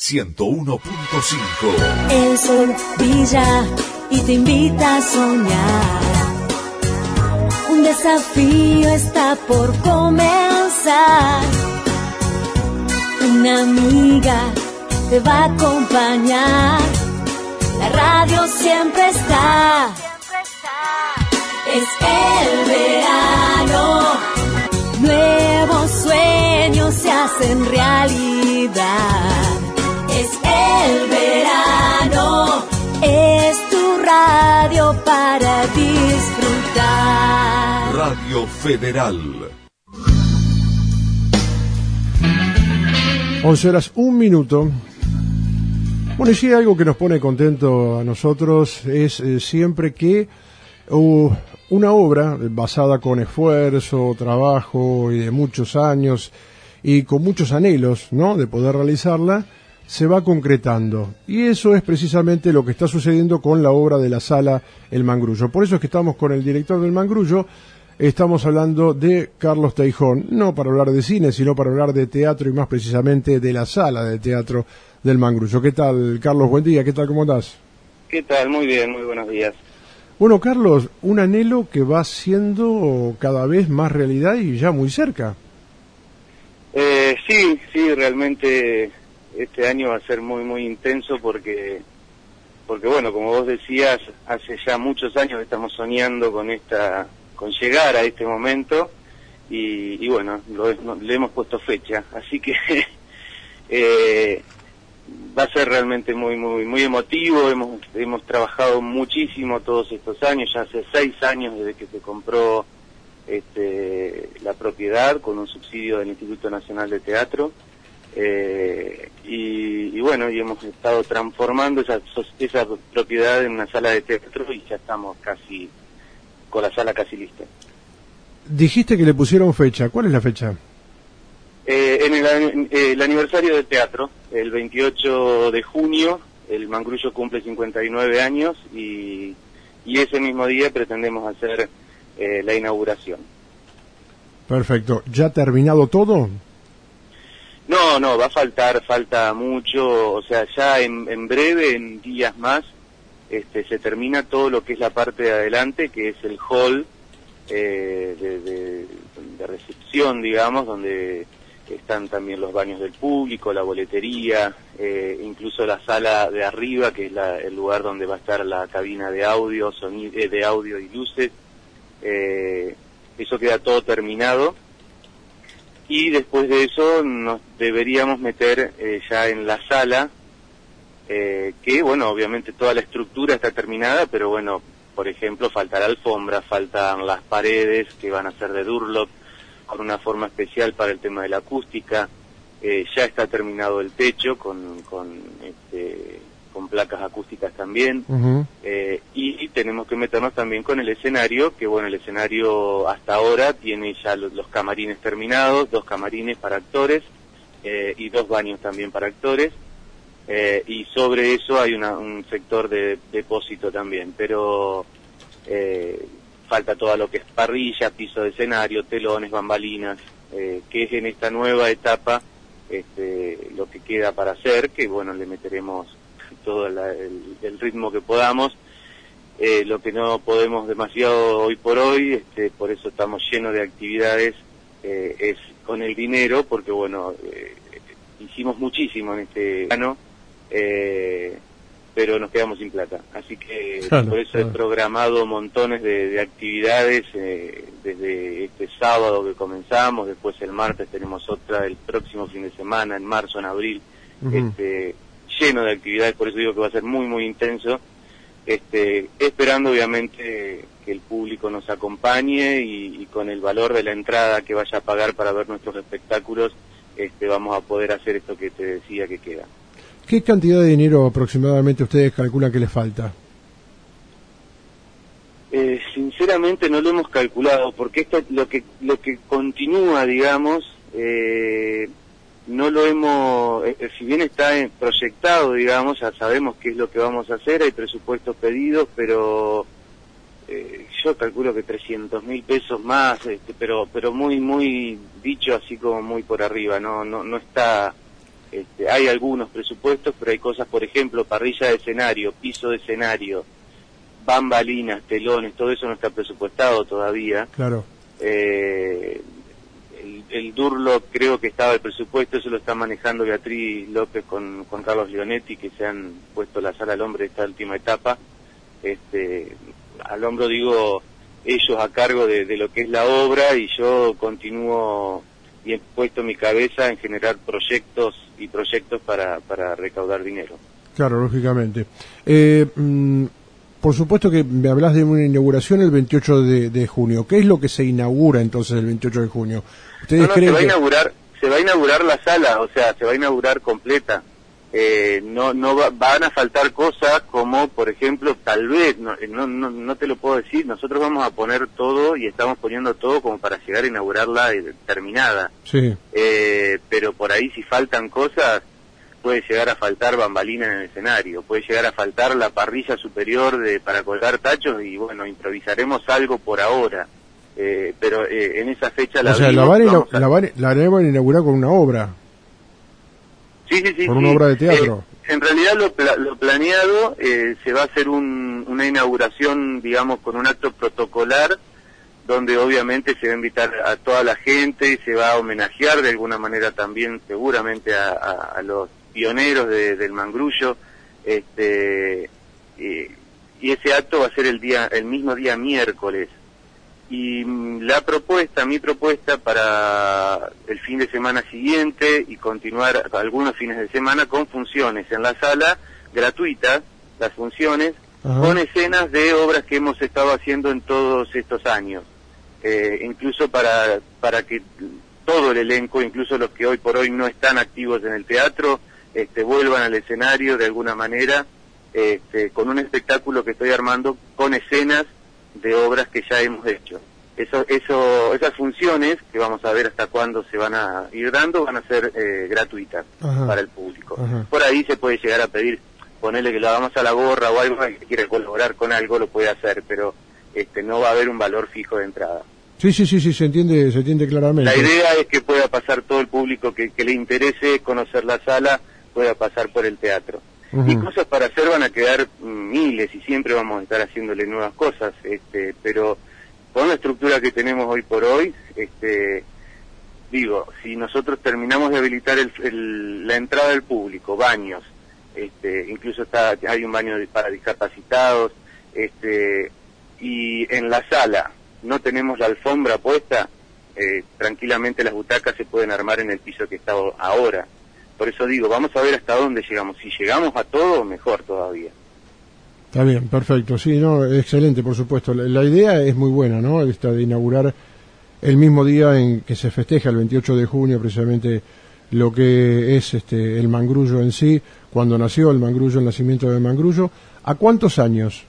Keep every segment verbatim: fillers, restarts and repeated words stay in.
ciento uno punto cinco. El sol brilla y te invita a soñar. Un desafío está por comenzar. Una amiga te va a acompañar. La radio siempre está. Es el verano. Nuevos sueños se hacen realidad. Es el verano. Es tu radio para disfrutar. Radio Federal. once horas, un minuto. Bueno, y sí, algo que nos pone contento a nosotros es eh, siempre que uh, una obra basada con esfuerzo, trabajo y de muchos años y con muchos anhelos, ¿no?, de poder realizarla, se va concretando. Y eso es precisamente lo que está sucediendo con la obra de la Sala El Mangrullo. Por eso es que estamos con el director del Mangrullo. Estamos hablando de Carlos Teijón, no para hablar de cine, sino para hablar de teatro y más precisamente de la Sala de Teatro del Mangrullo. ¿Qué tal, Carlos? Buen día, ¿qué tal? ¿Cómo estás? ¿Qué tal? Muy bien, muy buenos días. Bueno, Carlos, un anhelo que va siendo cada vez más realidad y ya muy cerca. Eh, sí, sí, realmente este año va a ser muy, muy intenso porque, porque bueno, como vos decías, hace ya muchos años que estamos soñando con esta... con llegar a este momento y, y bueno, lo, no, le hemos puesto fecha, así que eh, va a ser realmente muy muy muy emotivo. Hemos hemos trabajado muchísimo todos estos años, ya hace seis años desde que se compró este, la propiedad con un subsidio del Instituto Nacional de Teatro, eh, y, y bueno, y hemos estado transformando esa, esa propiedad en una sala de teatro y ya estamos casi con la sala casi lista. Dijiste que le pusieron fecha. ¿Cuál es la fecha? Eh, en el, eh, el aniversario del teatro, el veintiocho de junio, el Mangrullo cumple cincuenta y nueve años y, y ese mismo día pretendemos hacer eh, la inauguración. Perfecto. ¿Ya terminado todo? No, no, va a faltar, falta mucho, o sea, ya en, en breve, en días más, Este, se termina todo lo que es la parte de adelante, que es el hall eh, de, de, de recepción, digamos, donde están también los baños del público, la boletería, eh, incluso la sala de arriba, que es la, el lugar donde va a estar la cabina de audio, sonido, eh, de audio y luces. Eh, eso queda todo terminado. Y después de eso nos deberíamos meter eh, ya en la sala, Eh, que bueno, obviamente toda la estructura está terminada, pero bueno, por ejemplo, falta la alfombra, faltan las paredes que van a ser de Durlock con una forma especial para el tema de la acústica. Eh, ya está terminado el techo con con, este, con placas acústicas también. Uh-huh. eh, y tenemos que meternos también con el escenario, que bueno, el escenario hasta ahora tiene ya los, los camarines terminados, dos camarines para actores eh, y dos baños también para actores. Eh, y sobre eso hay una, un sector de depósito también, pero eh, falta todo lo que es parrilla, piso de escenario, telones, bambalinas, eh, que es en esta nueva etapa este, lo que queda para hacer, que bueno, le meteremos todo la, el, el ritmo que podamos. Eh, lo que no podemos demasiado hoy por hoy, este, por eso estamos llenos de actividades, eh, es con el dinero, porque bueno, eh, hicimos muchísimo en este año. Eh, pero nos quedamos sin plata, así que claro, por eso claro. He programado montones de, de actividades eh, desde este sábado que comenzamos, después el martes tenemos otra el próximo fin de semana, en marzo, en abril, uh-huh. este, lleno de actividades, por eso digo que va a ser muy muy intenso, este, esperando obviamente que el público nos acompañe y, y con el valor de la entrada que vaya a pagar para ver nuestros espectáculos, este, vamos a poder hacer esto que te decía que queda. ¿Qué cantidad de dinero aproximadamente ustedes calculan que les falta? Eh, sinceramente no lo hemos calculado, porque esto lo que lo que continúa, digamos, eh, no lo hemos, eh, si bien está en, proyectado, digamos, ya sabemos qué es lo que vamos a hacer, hay presupuestos pedidos, pero eh, yo calculo que trescientos mil pesos más, este, pero pero muy muy dicho así como muy por arriba, no no no está este Este, hay algunos presupuestos, pero hay cosas, por ejemplo, parrilla de escenario, piso de escenario, bambalinas, telones, todo eso no está presupuestado todavía. Claro. Eh, el, el Durlo creo que estaba el presupuesto, eso lo está manejando Beatriz López con, con Carlos Leonetti, que se han puesto la sala al hombro de esta última etapa. Este, al hombro digo, ellos a cargo de, de lo que es la obra, y yo continúo y he puesto mi cabeza en generar proyectos y proyectos para, para recaudar dinero. Claro, lógicamente. Eh, mm, por supuesto que me hablas de una inauguración el veintiocho de junio. ¿Qué es lo que se inaugura entonces el veintiocho de junio? ¿Ustedes no, no, creen se va que... a inaugurar, se va a inaugurar la sala, o sea, se va a inaugurar completa. Eh, no no va, van a faltar cosas como, por ejemplo, tal vez, no, no, no, no te lo puedo decir, nosotros vamos a poner todo y estamos poniendo todo como para llegar a inaugurarla eh, terminada. Sí. Eh, pero por ahí si faltan cosas, puede llegar a faltar bambalina en el escenario, puede llegar a faltar la parrilla superior de para colgar tachos, y bueno, improvisaremos algo por ahora. Eh, pero eh, en esa fecha la O sea, abrimos, la van, a, vamos a... la, van, la van a inaugurar con una obra. Sí, sí, sí. Con sí. una obra de teatro. Eh, en realidad lo, pla lo planeado eh, se va a hacer un, una inauguración, digamos, con un acto protocolar, donde obviamente se va a invitar a toda la gente y se va a homenajear de alguna manera también seguramente a, a, a los pioneros de, del Mangrullo, este, y, y ese acto va a ser el día, el mismo día miércoles. Y la propuesta, mi propuesta para el fin de semana siguiente y continuar algunos fines de semana con funciones en la sala, gratuitas, las funciones, Ajá. con escenas de obras que hemos estado haciendo en todos estos años. Eh, incluso para, para que todo el elenco, incluso los que hoy por hoy no están activos en el teatro, este, vuelvan al escenario de alguna manera, este, con un espectáculo que estoy armando con escenas de obras que ya hemos hecho. Eso, eso, esas funciones, que vamos a ver hasta cuándo se van a ir dando, van a ser eh, gratuitas Ajá. para el público. Ajá. Por ahí se puede llegar a pedir, ponerle que lo hagamos a la gorra o algo, que quiere colaborar con algo lo puede hacer, pero este no va a haber un valor fijo de entrada. Sí, sí, sí, sí, se entiende, se entiende claramente. La idea es que pueda pasar todo el público que, que le interese conocer la sala, pueda pasar por el teatro. Uh-huh. Y cosas para hacer van a quedar miles y siempre vamos a estar haciéndole nuevas cosas, este, pero con la estructura que tenemos hoy por hoy, este, digo, si nosotros terminamos de habilitar el, el, la entrada del público, baños, este, incluso está, hay un baño para discapacitados, este, y en la sala no tenemos la alfombra puesta, eh, tranquilamente las butacas se pueden armar en el piso que está ahora. Por eso digo, vamos a ver hasta dónde llegamos. Si llegamos a todo, mejor todavía. Está bien, perfecto. Sí, no, excelente, por supuesto. La, la idea es muy buena, ¿no? Esta de inaugurar el mismo día en que se festeja, el veintiocho de junio, precisamente lo que es este el Mangrullo en sí, cuando nació el Mangrullo, el nacimiento del Mangrullo. ¿A cuántos años?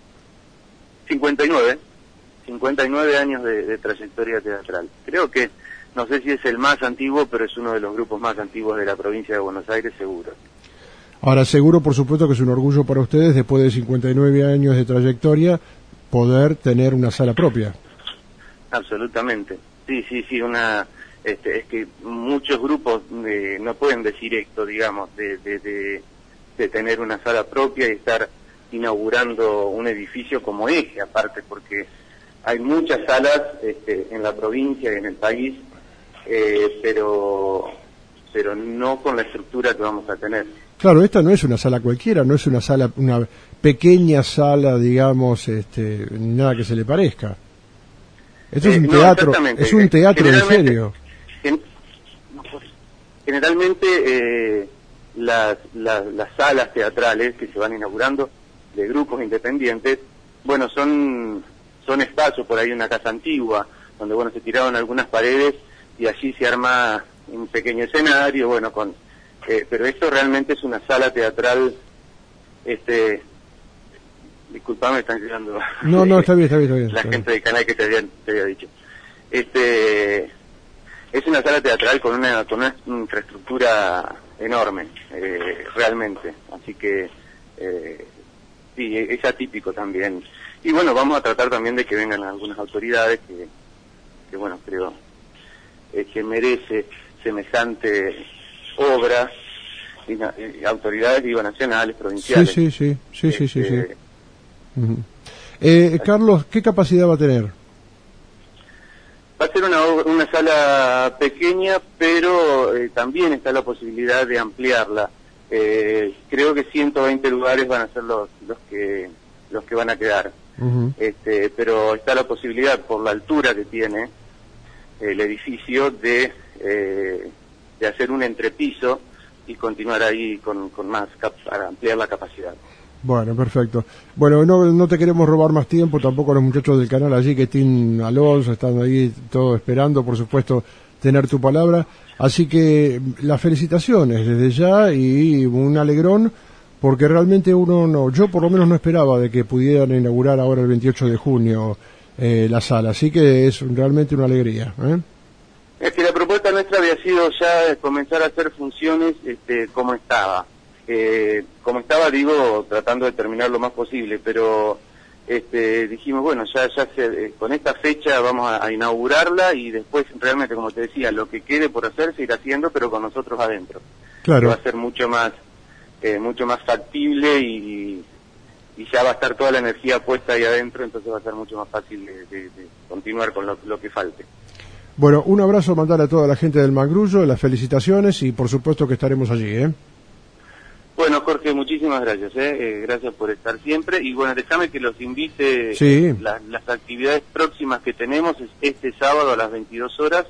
cincuenta y nueve. cincuenta y nueve años de, de trayectoria teatral. Creo que, no sé si es el más antiguo, pero es uno de los grupos más antiguos de la provincia de Buenos Aires, seguro. Ahora, seguro, por supuesto, que es un orgullo para ustedes, después de cincuenta y nueve años de trayectoria, poder tener una sala propia. Absolutamente. Sí, sí, sí, una... Este, es que muchos grupos eh, no pueden decir esto, digamos, de, de, de, de tener una sala propia y estar inaugurando un edificio como este, aparte, porque hay muchas salas este, en la provincia y en el país, eh, pero pero no con la estructura que vamos a tener. Claro, esta no es una sala cualquiera, no es una sala, una pequeña sala, digamos, este, nada que se le parezca. Esto eh, es un no, teatro, es un teatro en serio. En, generalmente eh, las, las, las salas teatrales que se van inaugurando de grupos independientes, bueno, son son espacios, por ahí una casa antigua, donde bueno se tiraron algunas paredes y allí se arma un pequeño escenario, bueno, con eh, pero esto realmente es una sala teatral, este, disculpame, están llegando. No, no, está bien, está bien, está bien. La está gente bien. del canal que te había, te había dicho. Este, es una sala teatral con una, con una infraestructura enorme, eh, realmente, así que, eh, sí, es atípico también. Y bueno, vamos a tratar también de que vengan algunas autoridades que, que bueno, creo eh, que merece semejante obra, eh, autoridades, digo, nacionales, provinciales. Sí, sí, sí, sí, sí, sí, Este, sí. Uh-huh. eh, Carlos, ¿qué capacidad va a tener? Va a ser una, una sala pequeña, pero eh, también está la posibilidad de ampliarla. Eh, creo que ciento veinte lugares van a ser los, los que los que van a quedar. Uh-huh. Este, pero está la posibilidad, por la altura que tiene el edificio, de, eh, de hacer un entrepiso y continuar ahí con, con más, cap- para ampliar la capacidad. Bueno, perfecto. Bueno, no, no te queremos robar más tiempo, tampoco a los muchachos del canal allí, que Tim Alonso, están ahí todos esperando, por supuesto, tener tu palabra. Así que las felicitaciones desde ya y un alegrón, porque realmente uno no, yo por lo menos no esperaba de que pudieran inaugurar ahora el veintiocho de junio eh, la sala, así que es realmente una alegría, ¿eh? Es que la propuesta nuestra había sido ya comenzar a hacer funciones este, como estaba. Eh, como estaba, digo, tratando de terminar lo más posible, pero este, dijimos, bueno, ya ya se, eh, con esta fecha vamos a, a inaugurarla y después realmente, como te decía, lo que quede por hacer se irá haciendo, pero con nosotros adentro. Claro. Que va a ser mucho más eh, mucho más factible y, y ya va a estar toda la energía puesta ahí adentro, entonces va a ser mucho más fácil de, de, de continuar con lo, lo que falte. Bueno, un abrazo, mandar a toda la gente del Mangrullo, las felicitaciones y por supuesto que estaremos allí, ¿eh? Bueno, Jorge, muchísimas gracias, ¿eh? Eh, gracias por estar siempre. Y bueno, déjame que los invite. Sí. Eh, la, las actividades próximas que tenemos es este sábado a las veintidós horas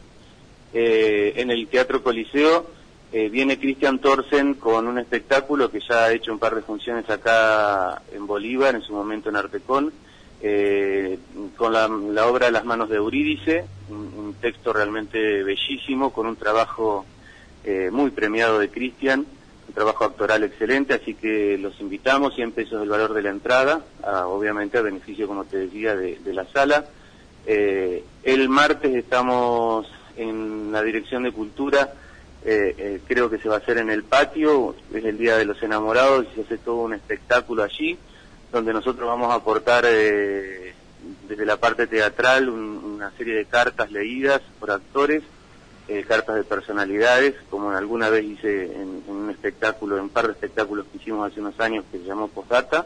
eh, en el Teatro Coliseo. Eh, viene Cristian Thorsen con un espectáculo que ya ha hecho un par de funciones acá en Bolívar, en su momento en Artecón, eh, con la, la obra Las manos de Eurídice, un, un texto realmente bellísimo, con un trabajo eh, muy premiado de Cristian. Un trabajo actoral excelente, así que los invitamos, cien pesos el valor de la entrada, a, obviamente a beneficio, como te decía, de, de la sala. Eh, el martes estamos en la Dirección de Cultura, eh, eh, creo que se va a hacer en el patio, es el Día de los Enamorados y se hace todo un espectáculo allí, donde nosotros vamos a aportar eh, desde la parte teatral un, una serie de cartas leídas por actores, Eh, cartas de personalidades, como alguna vez hice en, en un espectáculo, en un par de espectáculos que hicimos hace unos años que se llamó Posdata,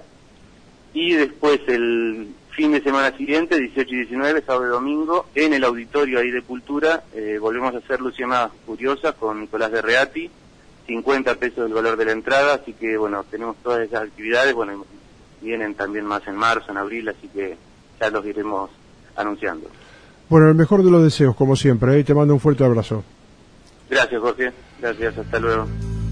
y después el fin de semana siguiente, dieciocho y diecinueve, sábado y domingo, en el auditorio ahí de Cultura, eh, volvemos a hacer Luciana Curiosa con Nicolás de Reati, cincuenta pesos el valor de la entrada, así que bueno, tenemos todas esas actividades, bueno, vienen también más en marzo, en abril, así que ya los iremos anunciando. Bueno, el mejor de los deseos, como siempre, ¿eh? Te mando un fuerte abrazo. Gracias, Jorge. Gracias, hasta luego.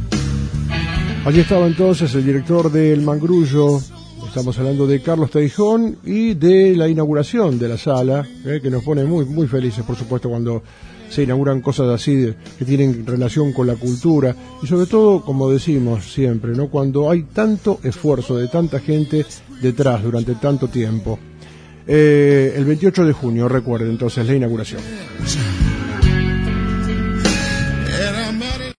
Allí estaba entonces el director del Mangrullo, estamos hablando de Carlos Teijón y de la inauguración de la sala, ¿eh? Que nos pone muy muy felices, por supuesto, cuando se inauguran cosas así de, que tienen relación con la cultura y sobre todo, como decimos siempre, ¿no? Cuando hay tanto esfuerzo de tanta gente detrás durante tanto tiempo. Eh, el veintiocho de junio, recuerden entonces la inauguración.